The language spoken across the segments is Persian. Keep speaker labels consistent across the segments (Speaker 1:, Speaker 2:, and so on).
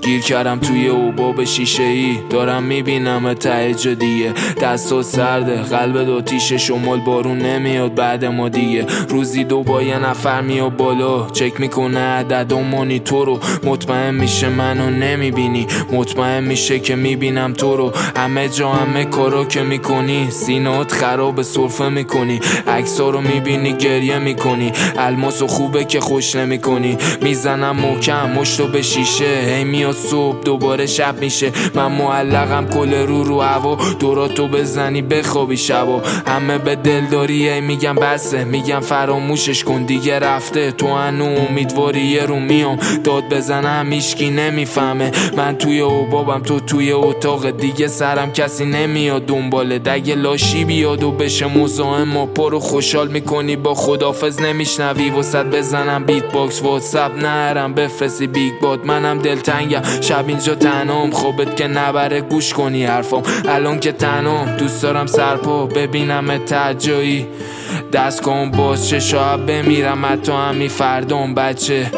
Speaker 1: گیر کردم توی حباب شیشه ای، دارم میبینم ته جا دیگه. دستات سرده، قلب دو تیشه، شمال بارون نمیاد بعد ما دیگه. روزی 2 با یه نفر میاد بالا، چک میکنه عدد و مانیتور رو. مطمئن میشه منو نمیبینی، مطمئن میشه که میبینم تو رو. همه جا همه کارا که میکنی، سینات خراب سرفه میکنی. عکسا رو میبینی گریه میکنی، الماسو خوبه که خوش نمیکنی. میزنم محکم مشتو به شیشه، هی میاد صبح دوباره شب میشه. من معلقم کل رو هوا، دوراتو بزنی بخوابی شبا. همه به دلداری هی میگم بسه، میگم فراموشش کن دیگه رفته. تو هنو امیدواری یه رو میام داد بزنم هیچکی نمیفهمه. من توی حبابم تو توی اتاق دیگه، سرم کسی نمیاد دنباله. دگه لاشی بیاد و بشه مزاحم ما، پرو خوشحال میکنی با خدافظ نمیشنوی. وسط بزنم بیت باکس واتساپ نرم بفرستی بیگ باد. منم دلتنگم شب اینجا تنهام، خوبت که نبره گوش کنی حرفام. الان که تنهام دوست دارم سرپا ببینم تجایی. دست کن باز چه شاید بمیرم حتی همین فردام بچه.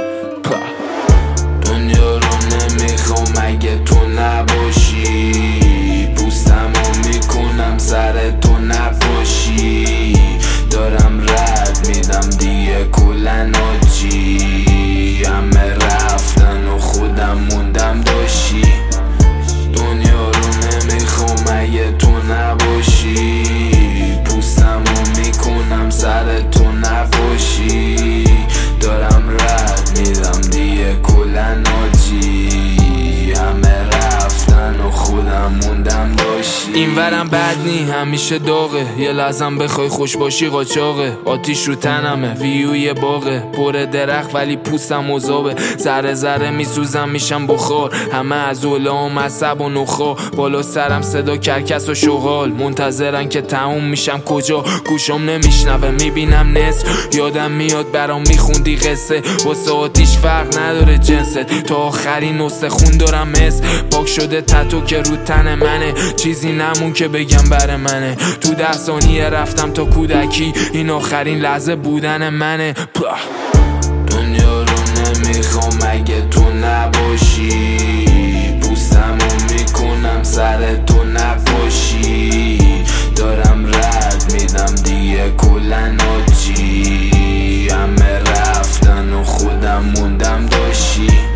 Speaker 1: دنیا رو نمیخوام اگه تو نباشی، پوستمو میکنم سر تو نباشی. دارم رد میدم دیگه کلن آجی، همه رفتن و خودم موندم داشی. دنیا رو نمیخوام اگه تو نباشی، پوستمو میکنم سر تو نباشی. دارم رد میدم دیگه کلن آجی، همه رفتن و خودم موندم داشی. این ورم بد نی همیشه داغه، یه لحظم بخوای خوش باشی قاچاقه. آتیش رو تنمه ویوی باغه، پر درخت ولی پوستم عذابه. ذره ذره میسوزم میشم بخار، همه از علام عصب و نخا. بالا سرم صدا کرکس و شغال، منتظرن که تموم میشم کجا. گوشم نمیشنوه میبینم نصف، یادم میاد برام میخوندی قصه. واسه آتیش فرق نداره جنست، تا آخرین نسخه خون دارم مثل پاک شده تتو که رو تن منه. چیزی نمون که بگم بر منه، تو 10 ثانیه رفتم تا کودکی، این آخرین لحظه بودن منه. دنیا رو نمیخوام اگه تو نباشی، پوستمو میکنم سر تو نباشی. دارم رد میدم دیگه کلن آجی، همه رفتن و خودم موندم داشی.